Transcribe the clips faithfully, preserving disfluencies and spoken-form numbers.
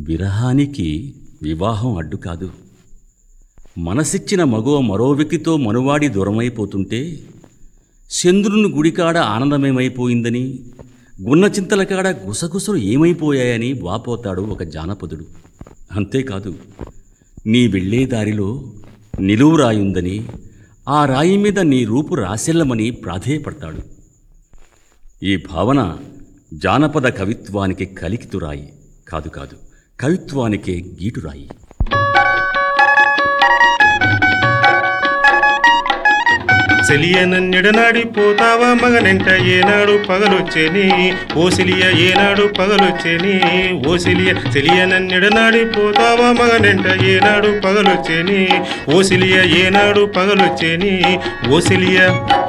విరహానికి వివాహం అడ్డు కాదు. మనసిచ్చిన మగువ మరో వ్యక్తితో మనువాడి దూరమైపోతుంటే చంద్రుని గుడికాడ ఆనందమేమైపోయిందని, గున్న చింతల కాడ గుసగుసలు ఏమైపోయాయని వాపోతాడు ఒక జానపదుడు. అంతేకాదు, నీ వెళ్ళే దారిలో నిలువు రాయుందని, ఆ రాయి మీద నీ రూపు రాసెల్లమని ప్రాధేయపడతాడు. ఈ భావన జానపద కవిత్వానికి కలికితురాయి కాదు కాదు కవిత్వానికే గీటురాయి. సెలియనన్నెడనాడి పోతావా మగనెంట ఏనాడు పగలొచ్చేని, ఓ సెలియ ఏనాడు పగలొచ్చేని, ఓ సెలియ సెలియనన్నెడనాడి పోతావా మగనెంట ఏనాడు పగలొచ్చేని, ఓ సెలియ ఏనాడు పగలొచ్చేని, ఓ సెలియ.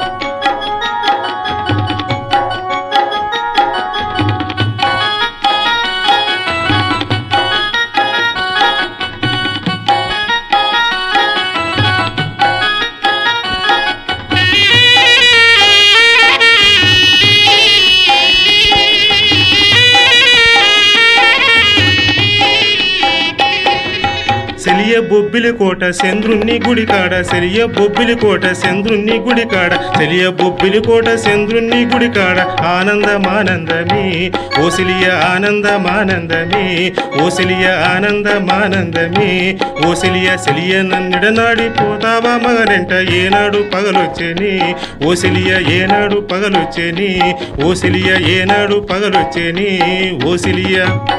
సెలియ బొబ్బిలి కోట చంద్రుణ్ణి గుడికాడ, సెలియ బొబ్బిలి కోట చంద్రుణ్ణి గుడికాడ, సెలియ బొబ్బిలి కోట చంద్రుణ్ణి గుడికాడ, ఆనందమానందమే ఓ సెలియ ఆనందమానందమే, ఓ సెలియ ఆనందమానందమే, ఓ సెలియ సెలియ నన్నెడనాడి పోతావా మగనెంట ఏనాడు పగలొచ్చేని, ఓ సెలియ ఏనాడు పగలొచ్చేని, ఓ సెలియ ఏనాడు పగలొచ్చేని, ఓ సెలియ.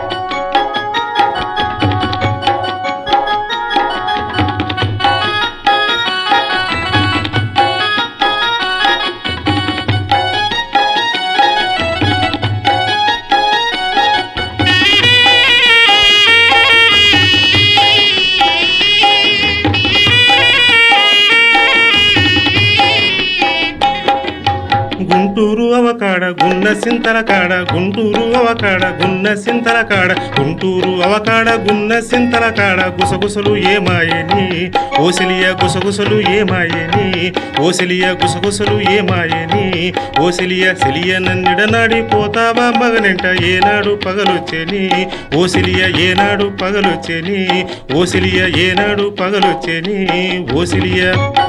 గుంటూరు అవకాడ గున్న సింతల కాడ, గుంటూరు అవకాడ గున్న సింతల కాడ, గుంటూరు అవకాడ గున్న సింతల కాడ, గుసగుసలు ఏమాయని ఓ సెలియ గుసగుసలు ఏమాయని, ఓ సెలియ గుసగుసలు ఏమాయని, ఓ సెలియ సెలియ నన్నెడనాడి పోతావా మగనెంట ఏనాడు పగలొచ్చేని, ఓ సెలియ ఏనాడు పగలొచ్చేని, ఓ సెలియ ఏనాడు పగలొచ్చేని, ఓ సెలియ.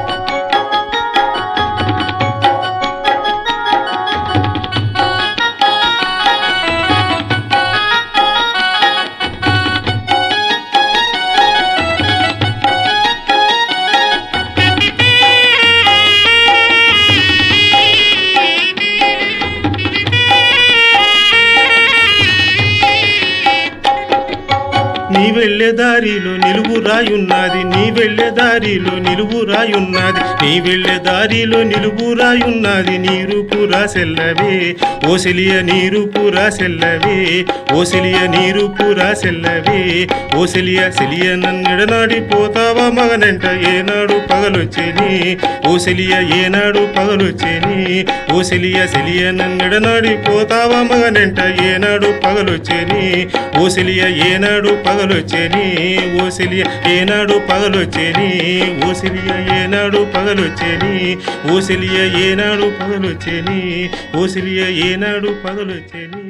నీ వెళ్ళే దారిలో నిలువు రాయున్నది, నీ వెళ్ళే దారిలో నిలువు రాయున్నది, నీ వెళ్ళే దారిలో నిలువు రాయున్నది, నీ రూపు రాసెల్లవే ఓ సెలియ నీ రూపు రాసెల్లవే, ఓ సెలియ నీ రూపు రాసెల్లవే, ఓ సెలియ సెలియ నన్నెడనాడి పోతావా మగనెంట ఏనాడు పగలొచ్చేని, ఓ సెలియ ఏనాడు పగలొచ్చేని, ఓ సెలియ సెలియ నన్నెడనాడి పోతావా మగనెంట ఏనాడు పగలొచ్చేని, ఓ సెలియ ఏనాడు పగలొచ్చేని, ఓ సెలియ ఏనాడు పగలొచ్చేని, ఓ సెలియ ఏనాడు పగలొచ్చేని, ఓ సెలియ ఏనాడు పగలొచ్చేని, ఓ సెలియ ఏనాడు పగలొచ్చేని.